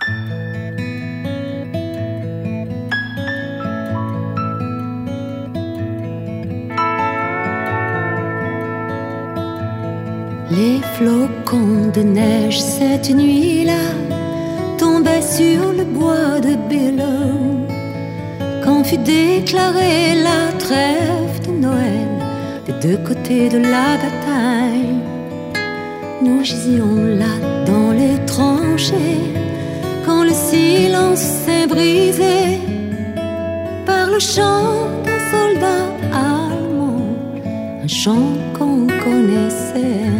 Les flocons de neige cette nuit-là tombaient sur le bois de Billom. Quand fut déclarée la trêve de Noël des deux côtés de la bataille, nous gisions là dans les tranchées quand le silence s'est brisé par le chant d'un soldat allemand, un chant qu'on connaissait.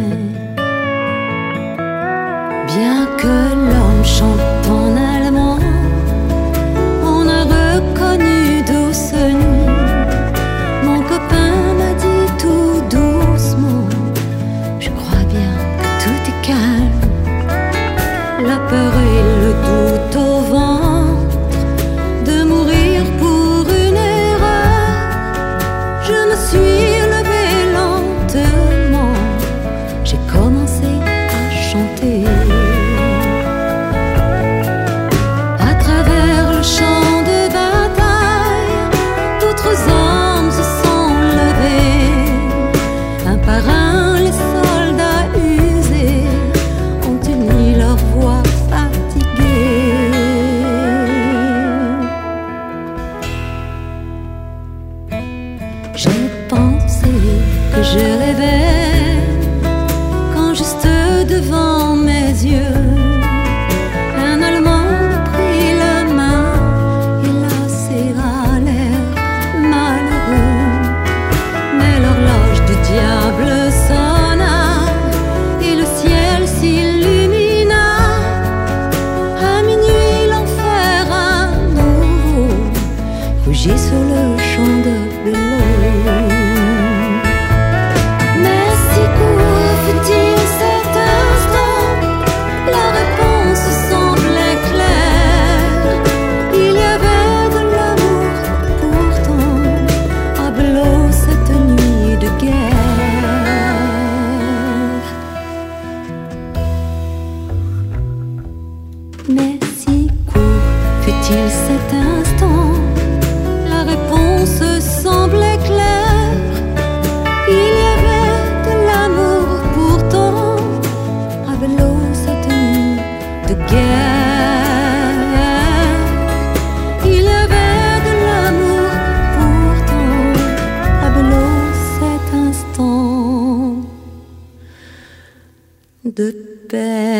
Bien que l'homme chante en allemand, on a reconnu douce nuit. Mon copain m'a dit tout doucement, je crois bien que tout est calme. La peur et le doute au ventre de mourir pour une erreur. Je me suis levée lentement, j'ai commencé à chanter. À travers le champ de bataille, d'autres hommes se sont levés. Un par un, les soldats usés ont uni leur voix fatiguée. J'ai pensé que je rêvais quand juste devant mes yeux, un Allemand prit la main et la serra, l'air malheureux. Mais l'horloge du diable sonna et le ciel s'illumina. À minuit, l'enfer à nouveau rougit sur le champ de Billom. Mais si court fut-il cet instant, la réponse semblait claire. Il y avait de l'amour pourtant à Belleau cette nuit de guerre. Mais si court fut-il cet instant, la réponse semblait claire. Il y avait de l'amour pourtant à Belleau cette nuit de guerre. Il y avait de l'amour pourtant à Belleau cet instant de paix.